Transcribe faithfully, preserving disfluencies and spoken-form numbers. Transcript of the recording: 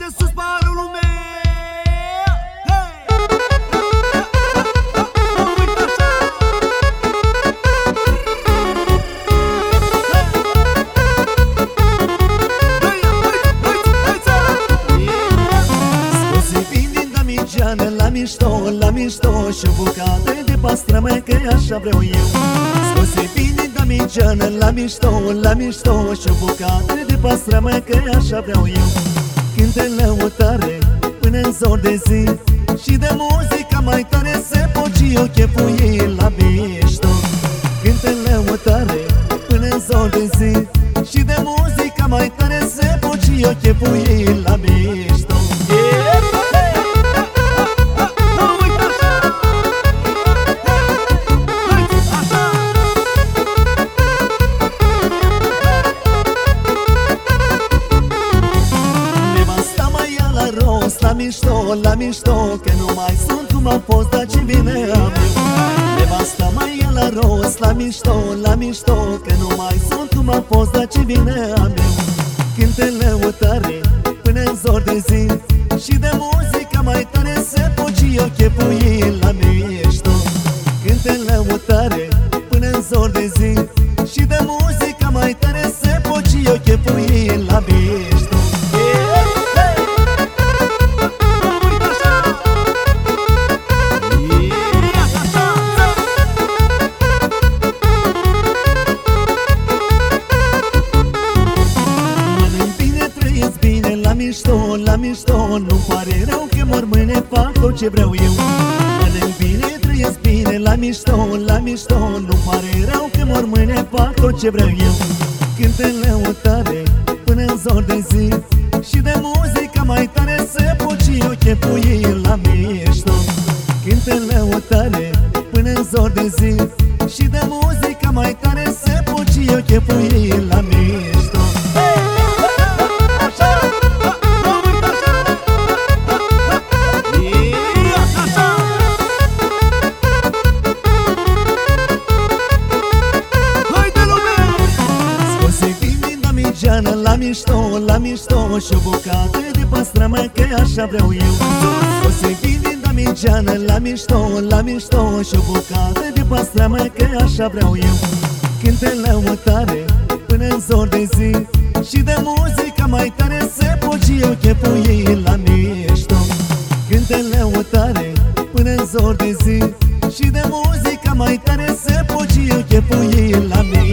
de sus parul lumea. La mișto, la mișto și o bucată de pastrămă, că așa vreau eu. Scoase bine damigeană, la mișto, la mișto și o bucată de pastrămă, că așa vreau eu. Cântă lăutare până în zor de zi și de muzica mai tare se poci o chefuie la mișto. Cântă lăutare până în zor de zi și de muzica mai tare se poci o chefuie la mișto. La mișto, la mișto, că nu mai sunt cum am fost, dar ce bine am eu. Nevasta mai e la rost, la mișto, la mișto, că nu mai sunt cum am fost, dar ce bine am eu. Cântă lăutare până în zor de zi și de muzica mai tare se poci o chefuie la mișto. Cântă lăutare până în zor de zi și de muzica mai tare se poci o chefuie la mișto. La mișto, nu pare rău că mor mâine, fac tot ce vreau eu. Mănânc bine, trăiesc bine, la mișto, la mișto, nu pare rău că mor mâine, fac tot ce vreau eu. Cântă lăutare până în zor de zi și de muzica mai tare se poci o chefuie la mișto. Cântă lăutare până în zor de zi și de muzica mai tare se poci o chefuie la mișto. La mișto, la mișto și o bucată de pastrămă, că așa vreau eu. Scoase vin damigeană, la mișto, la mișto și o bucată de pastrămă, că așa vreau eu. Cântă lăutare până în zor de zi și de muzica mai tare se poci o chefuie la mișto. Cântă lăutare până în zor de zi și de muzica mai tare se poci o chefuie la mișto.